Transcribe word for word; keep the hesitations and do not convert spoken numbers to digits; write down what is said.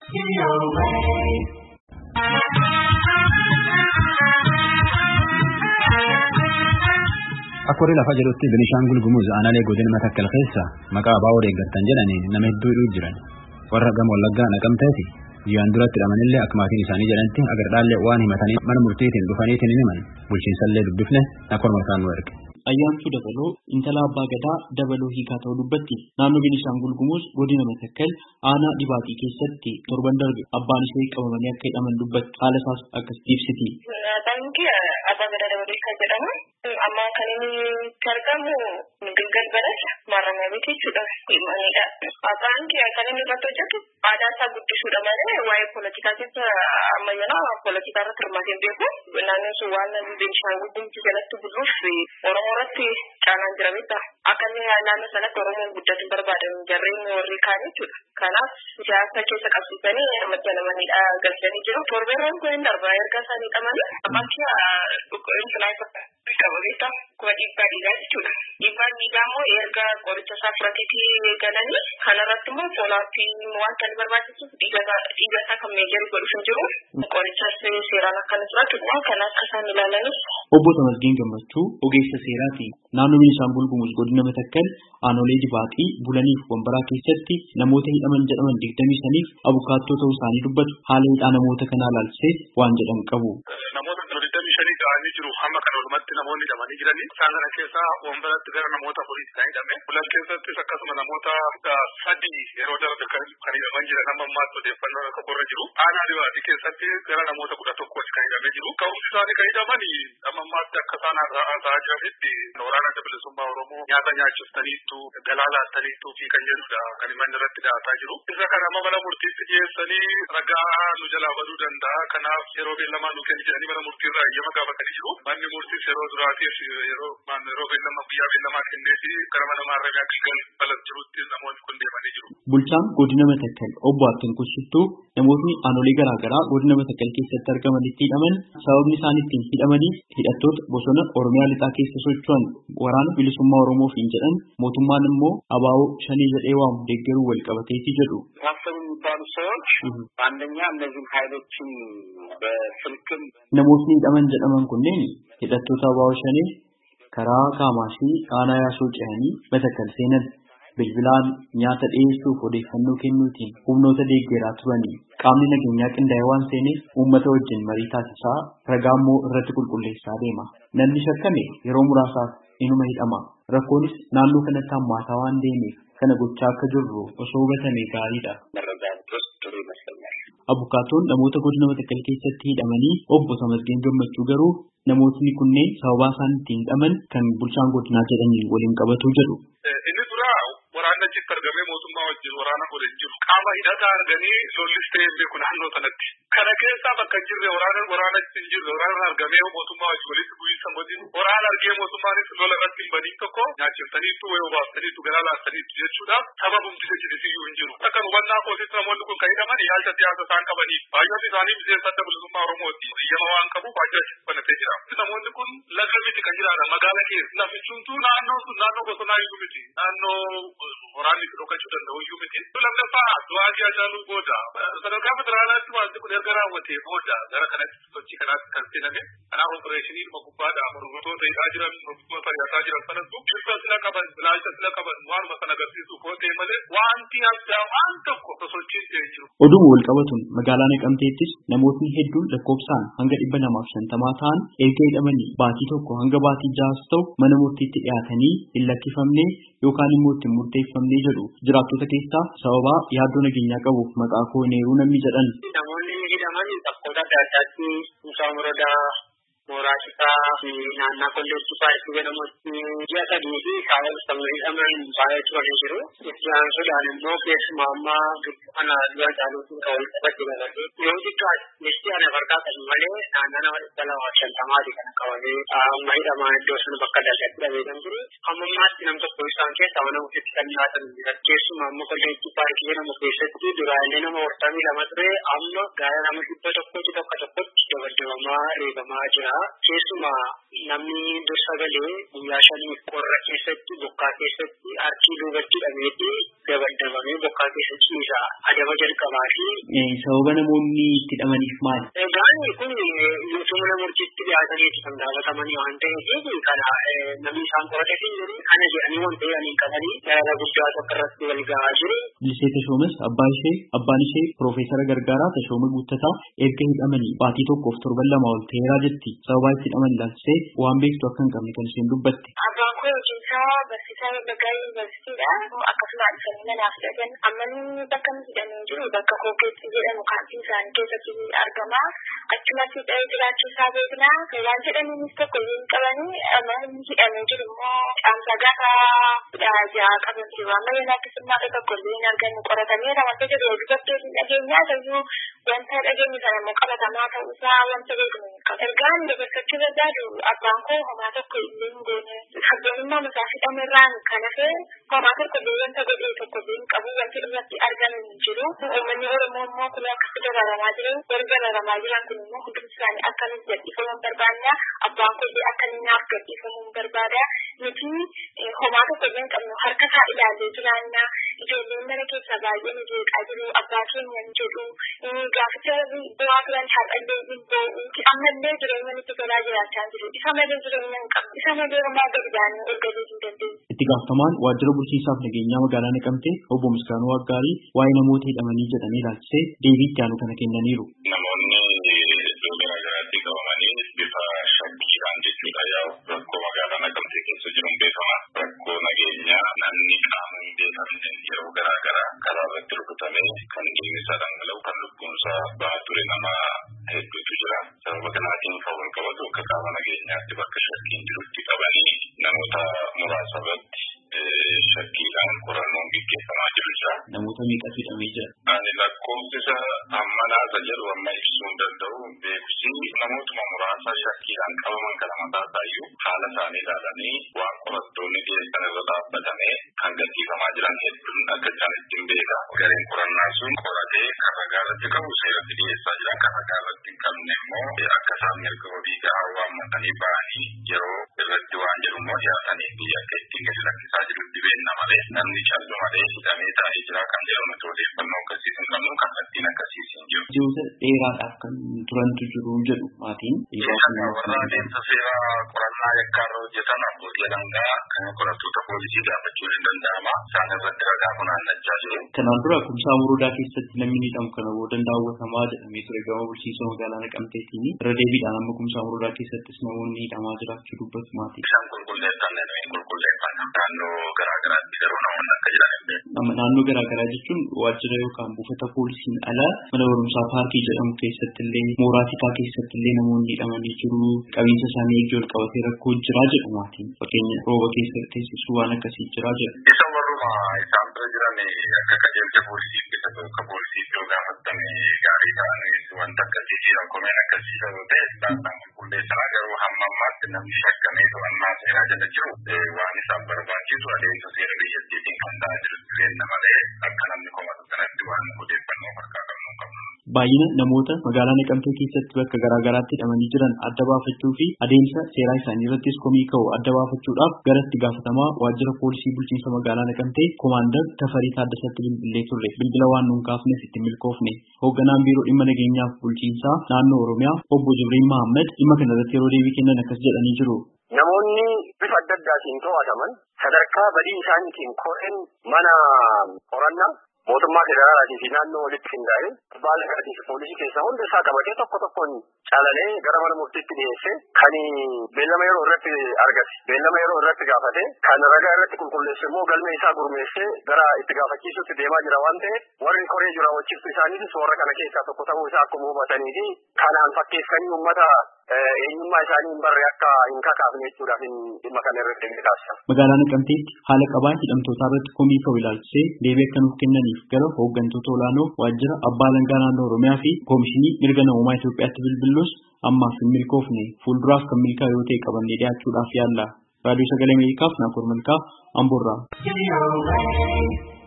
Akkori lafa jedhutti Beenishaangul Gumuz aanaalee godina Matakkal keessa maqaa abaa wareeggattan jedhaniin nama hedduu jiran warra gama Wallaggaa Naqamteeti guyyaan duratti hidhamanillee akka maatiin isaanii jedhanitti agardhaallee waan himatanii mana murtiitiin dhufaniitiin himan bulchiinsallee dubbifne nakor mataan nu erge. Ayyaantu dabaloo intala abbaa gadaa dabaloo hiikaa ta'uu dubbatti naannoo Beenishaangul Gumuz godina Matakkal aanaa Dibaatii keessatti torban darbe abbaan ishee qabamanii akka hidhaman dubbatti haala isaas akkasitti ibsiti. Abbaa gadaa dabaloo kan jedhamu amma kan inni argamu Gilgal Balas maramee miti jechuudha himanidha. Abbaan kan inni irratti hojjetu aadaa isaa guddisuudha malee waa'ee poolitikaa keessa ammayyanaa poolitikaa irratti hirmaatee hin beeku. Naannoon sun waan Beenishaangul Gumuz jalatti buluuf Oromoo irratti caanaan jira beektaa. Akka inni naannoo sanatti Oromoon guddatu barbaadan jarreen warri kaan jechuudha. Kanaaf siyaasa keessa qabsiisanii namatti namanidha galchanii jiru. Torbeerroon kun hin darba erga isaanii qabanii abbaan kee Kabarita kuwa dhiibbaa dhiigaa jechuudha. Dhiibbaan dhiigaa immoo erga qoricha isaa fudhateetii galanii kanarratti immoo foolaappii wanta inni barbaachisuuf dhiiga isaa kan meejarii godhuuf hin jiru. Qorichas seeraan akka inni fudhatudha. Kanaaf akka isaan ilaalanis. Obbo Tamasgeen Gammachuu ogeessa seeraati. Naannoo Beenishaangul Gumuz godina Matakkal aanolee Dibaatii bulaniif Wambaraa keessatti namoota hidhaman jedhaman digdamii shaniif abukaattoo ta'uu isaanii dubbatu. Haala hidhaa namoota kanaa ilaalchisee waan jedhan qabu. Jiru hamma kana walumatti namoonni hidhamanii jiranii isaan kana keessaa Wambaratti gara namoota afurii kan hidhame bulan keessattis akkasuma namoota sadii yeroo darbe kan hidhaman jiran amma ammaatti odeeffannoo akka qorra jiru aanaa Dibaatii keessatti gara namoota kudha tokkotti kan hidhamee jiru ka'umsi isaanii kan hidhamanii amma ammaatti akka isaan haasa'aa jiranitti waraana adda bilisummaa Oromoo nyaata nyaachiftaniittu galaa laattaniittu fi kan jedhudha kan himanni irratti dhiyaataa jiru isa kana amma mana murtiitti dhiyeessanii ragaa nu jalaa baduu danda'a kanaaf yeroo beellamaa nu kenni jedhanii mana murtiirraa eeyyama gaafatanii jiru. Manni murtiis yeroo duraatiif yeroo yeroo beellama guyyaa beellamaa kenneefi gara mana maarramii Gilgal Balas jirutti namoonni kun deemanii jiru. Bulchaan godina Matakkal obbo Attin Kushittuu namootni aanolee garaa garaa godina Matakkal keessatti argamanitti hidhaman sababni isaan ittiin hidhamaniif hidhattoota bosona Oromiyaa lixaa keessa socho'an waraana bilisummaa Oromoof hin jedhan mootummaan immoo abaaboo shanii jedhee waamu deeggaruu wal qabateeti jedhu. የሚባሉ ሰዎች አንደኛ እነዚህ ኃይሎችን በስልክም namootni hidhaman jedhaman kunneen hidhattoota abaaboo shanii karaa Kaamaashii aanaa Yaasoo ce'anii Matakkal seenan bilbilaan nyaata dhiyeessuuf odeeffannoo kennuutiin humnoota deeggaraa turanii qaamni nageenyaa qindaa'ee waan seeneef uummata wajjin marii taasisaa ragaa immoo irratti qulqulleessaa deema. Namni shakkame yeroo muraasaaf inuma hidhama. Rakkoonis naannoo kanatti hammaataa waan deemeef kana gochaa akka jirru osoo hubatame gaariidha. Abukaatoon namoota godina Matakkal keessatti hidhamanii obbo Tamasgeen Gammachuu garuu namootni kunneen sababa isaan ittiin hidhaman kan bulchaan godinaa jedhaniin waliin qabatu jedhu. Inni dura waraana achitti argamee mootummaa wajjin waraana godhan jiru. Qaama hidhataa arganii lollis ta'ee beeku naannoo sanatti. Kana keessaa bakka jirre waraana waraana ittiin jirre waraana argamee mootummaa wajjin walitti bu'iinsa godhin waraana argee mootummaanis lola irratti hin badiin tokko nyaachiftaniitu wayii obaaftaniitu garaa laattaniitu jechuudhaaf sababumti jechisiyyuu hin jiru. Akka hubannaa kootitti namoonni kun kan hidhaman ilaalcha siyaasa isaan qabaniif baay'oon isaanii miseensa adda bilisummaa Oromooti. Iyyama waan qabu baay'ee achitti banatee jira. Namoonni kun laga miti kan jiraatan magaala keessa lafichumtuu naannoo sun naannoo bosonaa iyyuu miti. Naannoo waraanni dhokachuu danda'u iyyuu miti. Lammaffaa du'aatii ajaaluu booda sadarkaa federaalaatti wanti kun erga raawwatee booda gara kanatti sochii kanaatti kan seename. Kanaaf opereeshinii dhuma gubbaadhaa mormitoota hidhaa jiran mormitoota fayyataa jiran sanattu ibsa sila qaban ilaalcha sila qaban waanuma sana agarsiisuuf yoo ta'e malee wanti addaa waan tokko sosochiin ta'ee jiru. Oduma wal qabatuun magaalaa Naqamteettis namootni hedduun lakkoofsaan hanga dhibba lamaaf shantamaa ta'an erga hidhamanii baatii tokko hanga baatii ja'as ta'u mana murtiitti dhiyaatanii hin lakkifamne yookaan immoo ittiin murteeffamne jedhu jiraattota keessaa sababa yaaddoo nageenyaa qabuuf maqaa koo neeruu namni jedhan. Namoonni hidhaman bakkoota adda addaatti Musaa Morodaa Mooraashisaa naannaa Kolleejjii Paarkii jedhamutti ji'a sadii fi saawwan sammuu hidhaman baay'ee turanii jiru. Isaan sodaan immoo keessumaa ammaa ana dura caaluutiin kan wal qabate galate. Yoo xiqqaa listii ana farqaa qabu malee naannaa nama dhibba lamaa fi shantamaati kan qabamee amma hidhamaa iddoo sun bakka daldaatti hidhamee kan jiru. Ammammaatti nam tokko isaan keessaa mana murtiitti kan dhiyaatan jira. Keessumaa ammoo Kolleejjii Paarkii jedhamu keessatti duraalee nama hortamii lama ture amma gaara nama dhibba tokkotti tokko tokkotti dabaddabamaa reebamaa jira. keessumaa namni dursa galee guyyaa shanii qorra keessatti bokkaa keessatti harkii duubatti dhabeetti dabadabamee bokkaa keessatti ciisa adaba jalqabaa fi sababa namoonni itti hidhamaniif maali? Egaan kun mootummaa murtiitti dhiyaataniiti kan gaafatamanii waan ta'eef kana namni isaan qoratee jiru kana jedhanii waan ta'anii qabanii dara guddaa tokko irratti wal gahaa jiru. Lisee Tashoomes abbaan ishee abbaan ishee Piroofeesara Gargaaraa Tashoomee Guuttataa erga hidhamanii baatii tokkoof torban lama ol ta'eeraa jetti. Sababa itti hidhaman ilaalchisee waan beektu akka hin qabne kan isheen dubbatti. Abbaan koo hojiinsaa barsiisaa Wallaggaa Yuunivarsiitiidha. Akkasumas isaanii manaaf hidhatan ammanni bakka inni hidhamee jiru bakka Kookeetti jedhamu kaampii isaanii keessatti argama. Achumatti ta'ee jiraachuu isaa beekna. Waan jedhaniinis tokko hin qabanii ammanni hidhamee jiru immoo caamsaa gaafa ja'a qaban jiru. Amma yoo akkasummaa tokko illee hin argannu qoratamee namatti jedhu dubartii hin dhageenyaa ta'uu wanta dhageenye sana immoo qabatamaa ta'uusaa wanta beeknu hin qabu. Ergaan dabarsachuu barbaadu abbaan koo homaa tokko illee hin goone. Sabboonummaa masaa hidhamerraan kan hafe homaa tokko illee wanta godhee tokko illee hin qabu wanti irratti argamu hin jiru. Uummanni Oromoo immoo kun akkasi dararamaa jiru. Warri dararamaa jiran kun immoo hundumti isaanii akkanis gadhiifamuu barbaanna. Abbaan koo illee akka inni naaf gadhiifamuu barbaada. Nuti homaa tokko illee hin qabnu harka isaa ilaallee jiraanna. Ijoolleen mana keessa baay'ee nu jeeqaa jiru. Abbaa keenya ni jedhu. Gaaficha bu'aa turan har'allee hin boo'u. Ammallee jireenya nutti tolaa jiraachaa jiru. Isa malee jireenya hin qabu. Isa malee homaa gadi baanee ol galuu hin dandeenye. Itti gaafatamaan waajjira bulchiinsaaf nageenyaa magaalaa Naqamtee obbo Misgaanuu Waggaarii waa'ee namoota hidhamanii jedhanii ilaalchisee deebii itti aanu kana kennaniiru. Namoonni iddoo garaagaraatti qabamanii bifa shakkiidhaan jechuudha yaa'u rakkoo magaalaa Naqamtee keessa jiruun beekama. Rakkoo nageenyaa namni qaama hin beekamne yeroo garaagaraa karaa irratti rukutamee kan dhiigni isaa dhangala'u kan lubbuun isaa bahaa ture nama hedduutu jira. Sababa kanaatiin kan wal qabatu akka qaama nageenyaatti bakka shakkiin jirutti qabanii namoota muraasa irratti shakkiidhaan qorannoon gaggeeffamaa jiru jira. Namoota meeqatu hidhamee jira? Ani lakkoofsa ammanaasa jedhu amma ibsuu hin danda'u beeksisi namootuma muraasa shakkiidhaan qabaman kana mataa isaayyuu haala isaanii ilaalanii waan qorattoonni dhiyeessan irra dhaabbatamee kan gaggeeffamaa jiran hedduun akka isaan ittiin beeka. Gareen qorannaa sun qoratee kan ragaa irratti qabu seeratti dhiyeessaa jiran kan ragaa irratti hin qabne immoo akka isaan mirga wabii gahaa waammatanii ba'anii yeroo irratti waan jedhu immoo dhiyaatanii fi akka ittiin gadi lakkisaa jiru dhibeenna malee namni callu malee hidhamee taa'ee jira kan jedhamu odeeffannoo akkasii hin qabnu kan ittiin akkasiis hin jiru. Ji'oota dheeraadhaaf kan turantu jiru jedhu maatiin. Warra adeemsa seeraa qorannaa yakkaarra hojjetan abbootii alangaa kan qorattoota poolisii gaafachuun hin danda'ama. Isaan irratti ragaa funaannachaa jiru. Kanaan dura kumsaa muruudaa keessatti namni hidhamu kana booda daawwatamaa jedhamee ture gama bulchiinsa magaalaa Naqamteetiin irra deebiidhaan amma kumsaa muruudaa keessattis namoonni hidhamaa jiraachuu dubbatu maatii. Isaan qulqulleeffannee nuyi qulqulleeffanna. Naannoo garaagaraatti garuu namoonni akka jiran hin beeku. Naannoo garaagaraa jechuun waajjira yookaan buufata poolisiin ala mana barumsaa paarkii jedhamu keessatti illee mooraa tikaa keessatti illee namoonni hidhamanii jiru. Qabiinsa isaanii eegee ol qabatee rakkoo jiraa jedhu maatiin. Fakkeenya rooba keessa teessisuu waan akkasii jiraa jedhu. Isa warruma isaan bira jiran akka qajeelcha poolisii keessa tokko poolisii iddoo gaafatanii gaarii ta'anii wanta akkasii jiran komeen akkasii ta'uu ta'e isaan qulqulleessanaa garuu hamma ammaatti namni shakkamee to'annaa seeraa jala jiru waan isaan barbaachisu adeemsa seera biyyattiitiin kan ta'aa jiru jireenya malee akka namni komatu sanatti waan odeeffannoo harkaa qabnu qabnu. Baay'ina namoota magaalaa Naqamtee keessatti bakka garaagaraatti hidhamanii jiran adda baafachuu fi adeemsa seeraa isaanii irrattis komii ka'u adda baafachuudhaaf gara itti gaafatamaa waajjira poolisii bulchiinsa magaalaa Naqamtee Koomaandar Tafarii Taaddasatti bilbilee turre. Bilbila waan nuun kaafneef itti milkoofne. Hoogganaan biiroo dhimma nageenyaaf bulchiinsaa naannoo Oromiyaa obbo Jibriil Mahammad dhimma kana irratti yeroo deebii kennan akkas jedhanii jiru. Namoonni bifa adda addaatiin to'ataman sadarkaa badii isaaniitiin koreen mana qorannaa mootummaa federaalaatii fi naannoo walitti qindaa'ee baalagaatii fi poolisii keessaa hunda isaa qabatee tokko tokkoon calalee gara mana murtiitti dhiyeesse kan beellama yeroo irratti argate beellama yeroo irratti gaafate kan ragaa irratti qulqulleesse immoo galmee isaa gurmeesse gara itti gaafachiisutti deemaa jira waan ta'eef warri koree jiru hojjechiiftu isaaniitis warra kana keessaa tokko ta'uu isaa akkuma hubatanii fi kanaan fakkeessanii uummata eenyummaa isaanii hin barre akka hin kakaafne jechuudhaaf dhimma kana irratti deemee taasisa. Magaalaa Naqamteetti haala qabaa hidhamtootaa irratti komii ka'u ilaalchisee deebii akka nuuf kennaniif gara hooggantoota olaanoo waajjira abbaa alangaa naannoo Oromiyaa fi koomishinii mirga namummaa Itoophiyaatti bilbillus ammaaf hin milkoofne fuulduraaf kan milkaa'u yoo ta'e qabannee dhiyaachuudhaaf yaalla. Raadiyoo Sagalee Ameerikaaf Naakoor Malkaa Amboorraa.